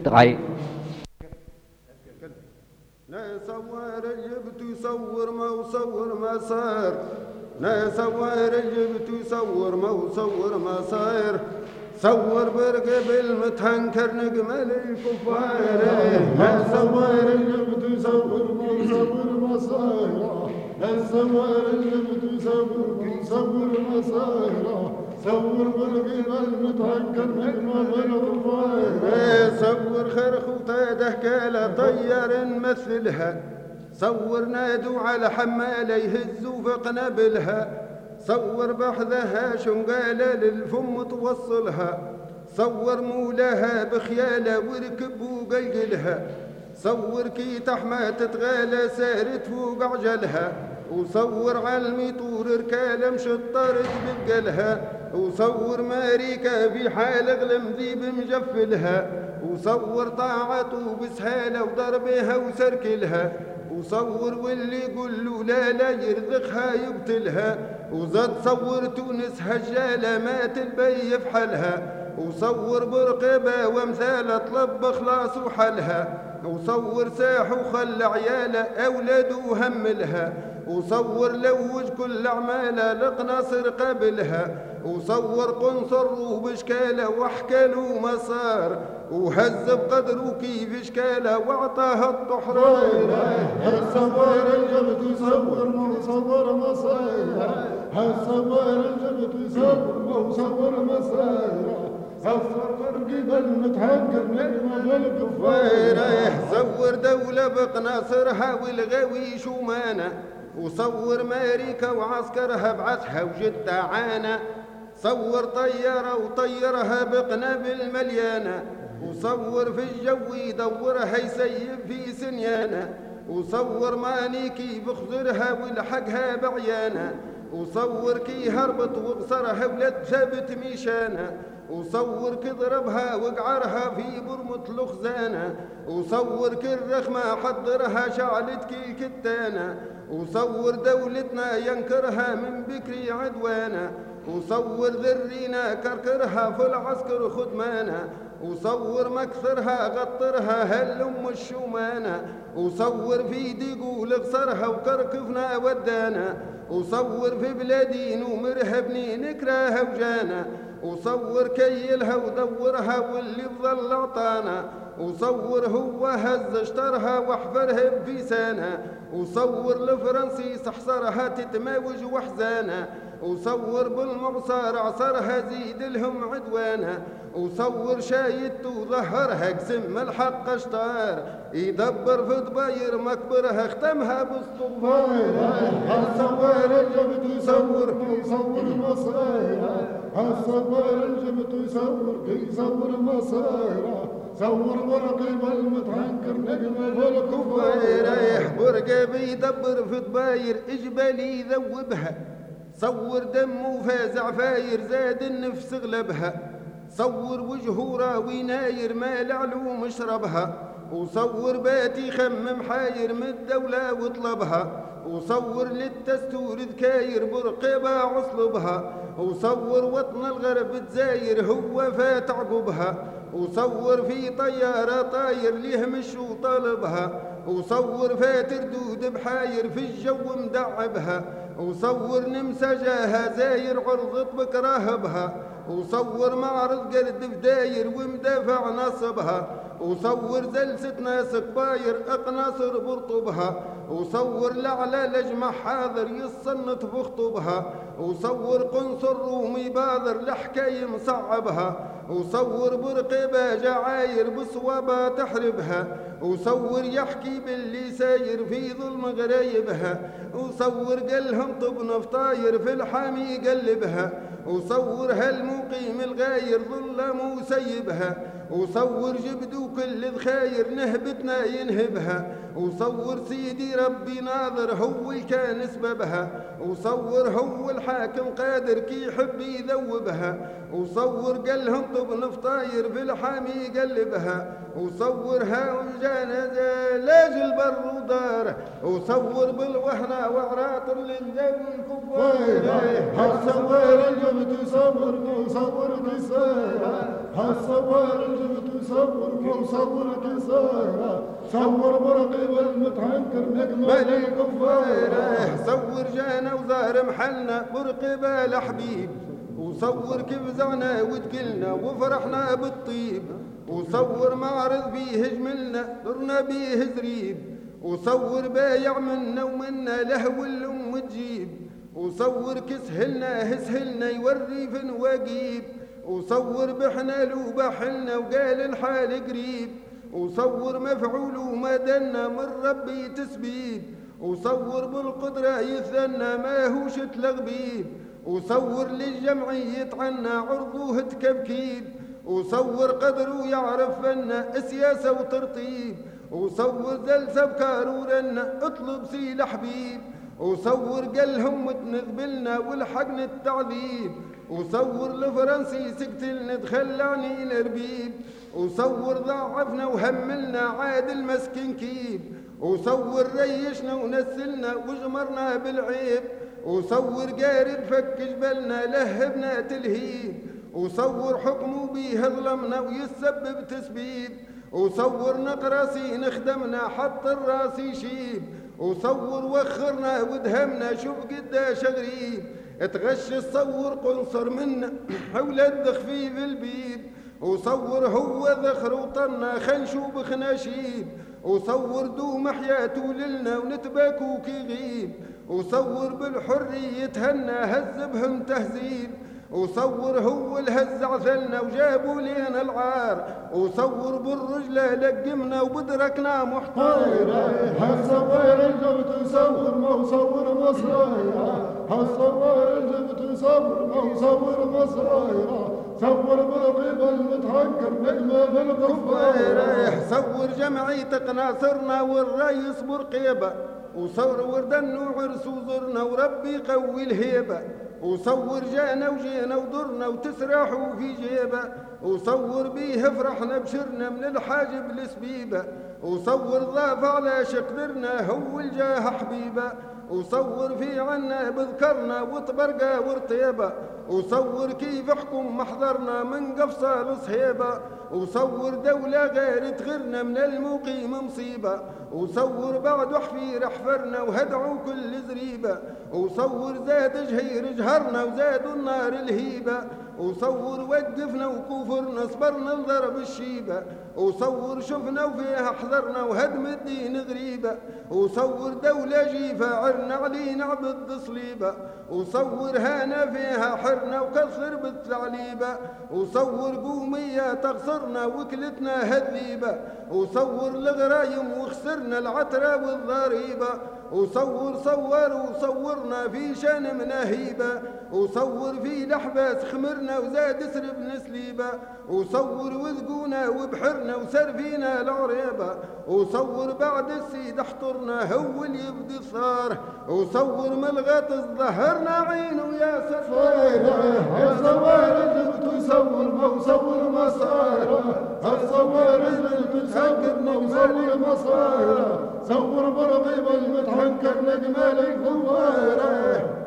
3. نصور جبت يصور ما وصور ما صار، نصور جبت يصور ما وصور ما صاير، صور برقب المتهنكر نجمل الكفار. نصور جبت يصور ما وصور ما صاير، نصور جبت يصور ما صاير، صور برقب المتهنكر نجمل الكفار. صور خرخوطة دهكالة طير نمثلها، صور نادوا على حمالة يهزوا في قنابلها، صور بحذها شنقالة للفم توصلها، صور مولاها بخيالة وركبوا قلقلها، صور كي تحمى تتغالى سارت فوق عجلها، وصور علمي طور ركالة مشطرت ببقلها، وصور ماريكا في حال غلم ذيب مجفلها، وصور طاعته بسهالة وضربها وسركلها، وصور واللي يقول له لا لا يرزقها يقتلها، وزاد صور تونس هجالة ما تلبي في حالها، وصور برقبة وامثالة طلب خلاص وحلها، وصور ساح وخلى عياله أولاده وهملها، وصور لوج كل أعماله لقناصر قبلها، وصور قنصر وبشكاله وحكاله مسار، وهز بقدره كيف اشكاله واعطاه الطحران. هالصور الجبت يصور ما صور مصاير، هالصور الجبت يصور ما صور مصاير، صور برقب المتهنكر نجمل الكفار. صور دولة بقناصرها والغاوي شومانة، وصور ماريكا وعسكرها بعثها وجدة عانة، صور طيارة وطيرها بقنابل مليانة، وصور في الجو يدورها يسيب في سنيانة، وصور مانيكي بخزرها ولحقها بعيانة، وصور كي هربت وقصرها ولد ثابت ميشانة، وصور كضربها وقعرها في برمة الخزانة، وصور كالرخمة حضرها شعلت كي كتانة، وصور دولتنا ينكرها من بكري عدوانة، وصور ذرينا كركرها في العسكر خدمانة، وصور مكثرها غطرها هالأم الشومانة، وصور في ديقول غصرها وكركفنا ودانا، وصور في بلادين ومرهبني نكراها وجانا، وصور كيلها ودورها واللي بظل عطانا، وصور هو هز اشترها واحفرها بفيسانة، وصور الفرنسي سحصرها تتماوج وحزانة، وصور بالمعصار عصرها زيد لهم عدوانة، وصور شايت وظهرها قسم الحق اشطار، يدبر في ضباير مكبرها ختمها بالصفار. هالصور الجبت يصور مصاير، هالصور الجبت يصور مصاير، صور برقب المتهنكر نجمل الكفار. برقب يدبر في ضباير اجبالي يذوبها، صور دم وفازع فاير زاد النفس غلبها، صور وجهورة ويناير ما العلوم اشربها، وصور باتي خمم حاير من الدولة وطلبها، وصور للتستور ذكاير برقبة عصلبها، وصور وطن الغرب تزاير هو فات عقبها، وصور في طيارة طاير ليهمش وطالبها، وصور فات ردود بحاير في الجو مدعبها، وصور نمسا جاها زاير عرضت بكراهبها، وصور معرض قرد فداير ومدافع نصبها، وصور زلسة ناس كباير اقناصر برطبها، وصور لعلى لجمع حاضر يصنت بخطبها، وصور قنصر رومي باذر لحكاية مصعبها، وصور برقبة جعاير بصوابة تحربها، وصور يحكي باللي ساير في ظلم غرايبها، وصور قالهم طب نفطاير في الحامي يقلبها، وصور هالمقيم الغاير ظلم وسيبها، وصور جبدو كل ذخاير نهبتنا ينهبها، وصور سيدي ربي ناظر هو اللي كان سببها، وصور هو الحاكم قادر كي يحب يذوبها، وصور قالهم طب نفطاير في الحامي يقلبها، وصورها وجانا لاجل بر ودار، وصور بالوهنة وعراطر للجو الكفار. هالصور الجبت يصور قصير، هالصور الجبت يصور صور كسارة صور برقي والمتحنكر نجمة الكفارة صور جانا وزار محلنا برقبال حبيب وصور كيف زعنا وتكلنا وفرحنا بالطيب وصور معرض بيه جملنا درنا بيه زريب وصور بايع منا ومنا لهو الأم تجيب وصور كسهلنا هسهلنا يوري في نواقيب وصور بحنا له بحلنا وقال الحال قريب وصور مفعول وما دنا من ربي تسبيب وصور بالقدرة يثنى ما هوش تلغبيب وصور للجمعية عنا عرضه تكبكيب وصور قدره يعرف فنا سياسة وترطيب وصور زلسة بكارورنا اطلب سيل حبيب وصور قالهم تنذبلنا والحقنا التعذيب وصور الفرنسي سكتلنا تخلعني الربيب وصور ضعفنا وهملنا عاد المسكين كيب وصور ريشنا ونسلنا وجمرنا بالعيب وصور قارد فك جبلنا لهبنا تلهيب وصور حكمه بيه ظلمنا ويسبب تسبيب وصور نقراسي نخدمنا حط الراسي شيب وصور وخرنا ودهمنا شوف قداش غريب تغش الصور قنصر منا حول الدخفيف البيب وصور هو ذخر وطنا خنشو بخناشيب وصور دوم حياته للنا ونتباكو كي غيب وصور بالحرية تهنى هز بهم تهذيب وصور هو الهز عثلنا وجابوا لينا العار وصور بالرجلة لقمنا وبدركنا محتار هالصور الجبت يصور ما وصور مصرايا هالصور الجبت يصور ما وصور مصرايا صور بالقيبة المتحنكر نجمة بالغفار صور جمعية قناصرنا والرئيس برقيبة وصور وردن وعرس وزرنا وربي قوي الهيبة وصور جانا وجينا ودرنا وتسرحوا في جيبه وصور بيه فرحنا بشرنا من الحاجب السبيبه وصور ضاف على شقدرنا هو الجاه حبيبه وصور في عنا بذكرنا وطبرقه ورطيبه وصور كيف حكم محضرنا من قفصه لصهيبه وصور دولة غير تغرنا من المقيم مصيبة وصور بعد حفير حفرنا وهدعوا كل زريبة وصور زاد جهير جهرنا وزادوا النار الهيبة وصور وقفنا وكفرنا صبرنا لضرب الشيبة وصور شفنا وفيها حضرنا وهدم الدين غريبة وصور دولة جيفة عرنا علينا عبد صليبة وصور هانا فيها حرنا وكسر بالثعليبة وصور قومية تغصرنا وكلتنا هذيبة وصور الغرايم وخسرنا العترة والضريبة وصور وصورنا في شان مناهيبة وصور في لحباس خمرنا وزاد سرب نسليبة وصور وذقونا وبحرنا وسرفينا العريبة وصور بعد السيد احطرنا هو اللي يبدي الصار وصور ملغط ظهرنا عينه يا سفار الصور اللي بتصور ما وصور مصايره الصور اللي بتصور وصور مصايره صور برقيب المتحنكر نجمال الكفاره